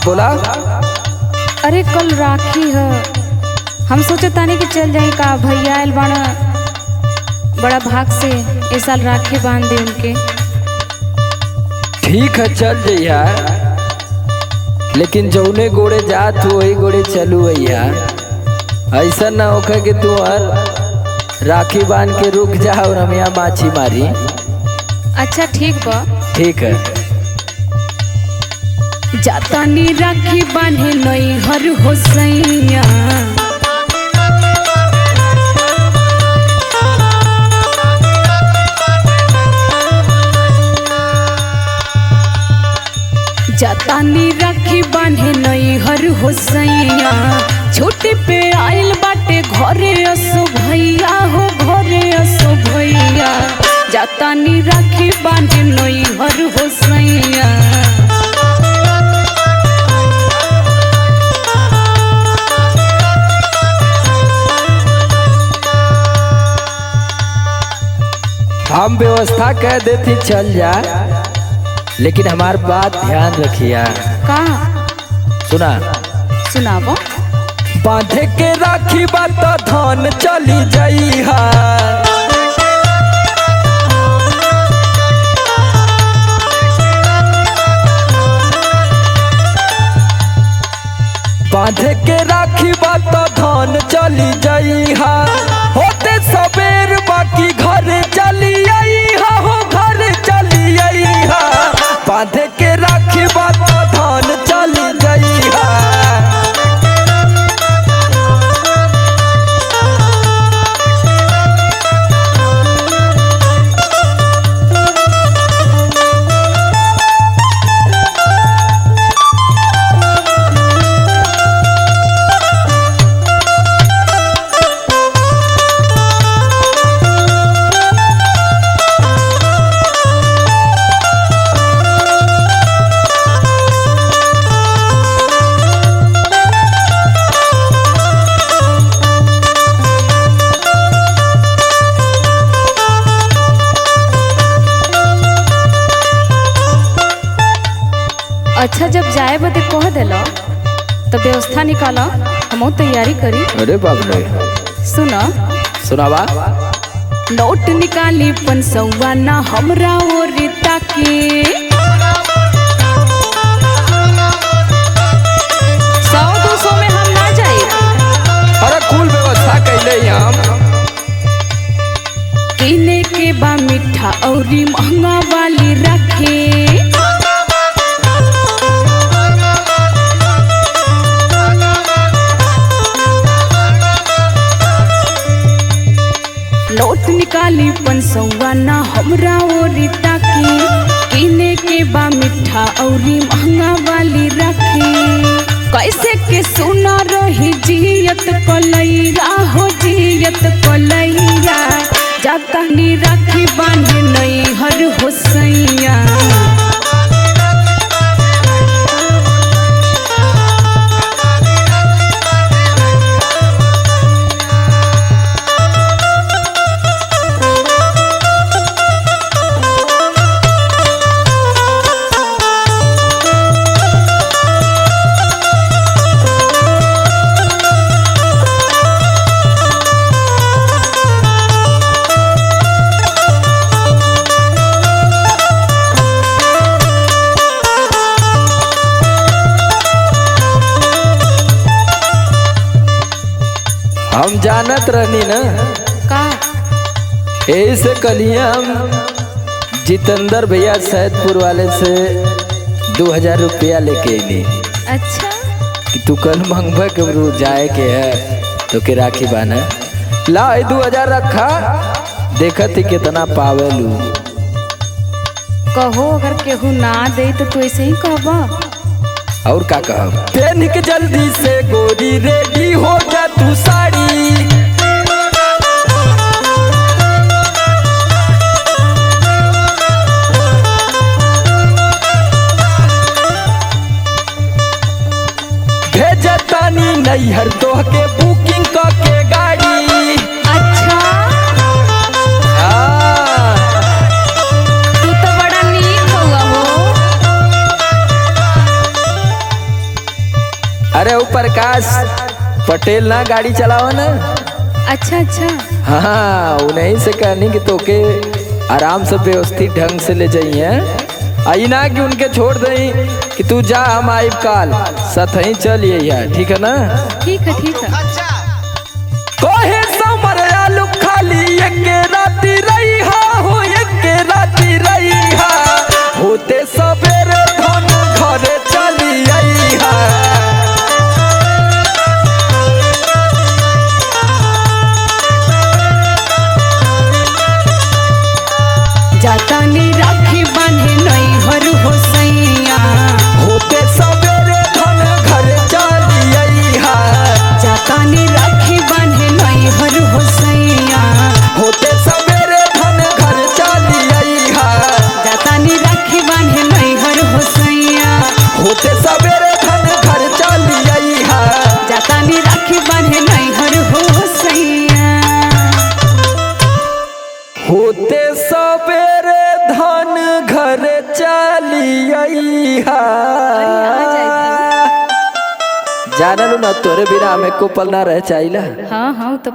बोला। अरे कल राखी है, हम सोचे तानी कि चल जाए का भैया आयल बाड़ा बड़ा भाग से इस साल राखी बांध दे उनके। ठीक है चल जइया, लेकिन जौने गोड़े जात हो वही गोड़े चलू भैया। ऐसा ना होगा कि तू हर राखी बांध के रुक जा और हम यहाँ माछी मारी। अच्छा ठीक बा। ठीक है। जातानी राखी बांधे नई हर हो सैया, जातानी राखी बांधे नई हर हो सैया। छोटे पे आइल बाटे घरे असो भैया हो, घरे असो भैया। जातानी राखी बांधे नई हर हो सैया। हम व्यवस्था कह देती चल जा, लेकिन हमार बात ध्यान रखिया। का सुना सुनाबो। बांधे के राखी बात धन चली जाई है। बांधे के राखी बात धन चली जाई है। होते सबेर बाकी घर चली आई है, हो घर चली आई है। बांधे के राखी बात धन चली जाई है। अच्छा जब जाए बदे कह दिलो तो व्यवस्था निकालो, हम तैयारी करी। अरे बाप रे। सुनो सुनावा। नोट निकाली 500 ना हमरा और ताके। 100-200 में हम ना जाए। अरे कुल व्यवस्था कैले हम। किने के बा मीठा और महंगा वाली रखे। नोट निकाली 500 ना हमरा और ताके। किने के बा मीठा और महंगा वाली रखे। कैसे के सुना रही जियत कलैया हो, जियत कलैया। जातानी राखी बांधे नई हर हो सैया। हम जानत रहनी ना का ऐसे कलिए हम जितेंद्र भैया सैदपुर वाले से 2000 रुपया लेके अली। अच्छा कि तू कल मंगवा के जाए के है तो के राखी बांधा ला 2000 रखा, देखा थी कितना पावेलू। कहो अगर केहू ना दे तो तू ऐसे ही कहबा। और का कहब। पहन के जल्दी से गोरी रेडी हो जा तू साड़ी। भेजतानी नैहर तो के बुकिंग के गाड़ी। अच्छा तू तो बड़ा नीक हुआ हो। अरे वो प्रकाश पटेल ना गाड़ी चलावा ना। अच्छा अच्छा। हाँ उन्हीं से कहनी कि तोके आराम से व्यवस्थित ढंग से ले जाइए। आई ना कि उनके छोड़ दई कि तू जा हम आइब काल साथ ही चलिए यार, ठीक है ना? ठीक है ठीक है। कोहे समर आलू खाली एक राती रही हा हो, एक राती रही हा होते सवेरे धन घरे चली आई हा। जाता नी राखी बांधे नहीं हर हो सैया होते सवेरे धन घरे चली आई हा। जाता नी राखी बांधे नहीं हर हो सैया होते सवेरे धन घर चली आई हा। जाता नी राखी बांधे नहीं हर हो सैया होते सवेरे धन घर चली आई हा। जाता नी राखी बांधे नहीं हर हो सैया। होते सवेरे धन घर चली आई हा। जानलू ना तोरे बिना हमें को पल ना रह चाहिए। हाँ हाँ तो